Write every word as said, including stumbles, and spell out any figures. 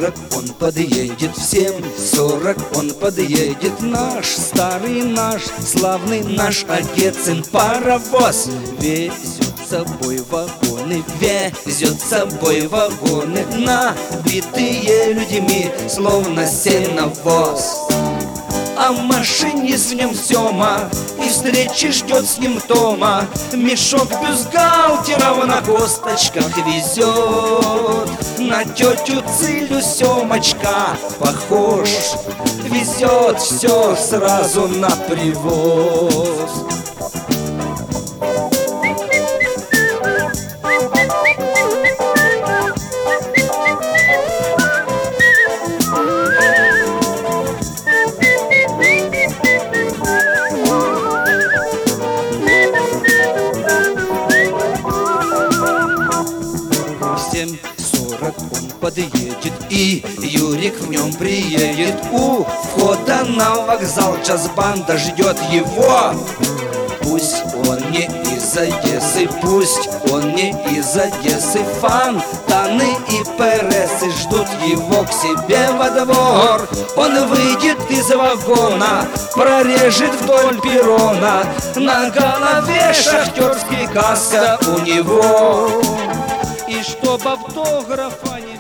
сорок он подъедет, в семь сорок он подъедет. Наш старый, наш славный, наш отец-сын паровоз везет с собой вагоны, везет с собой вагоны, набитые людьми, словно сеновоз. А машинист в нем Сёма, и встречи ждет с ним Тома. Мешок бюстгальтеров на косточках везет. На тетю Цилю Сёмочка похож, везет все сразу на привоз. семь сорок он подъедет, и Юрик в нем приедет. У входа на вокзал джаз-банда ждет его. Пусть он не из Одессы, пусть он не из Одессы, Фонтаны и Пересы ждут его к себе во двор. Он выйдет из вагона, прорежет вдоль перрона, на голове шахтерский каска у него. И чтоб автографа не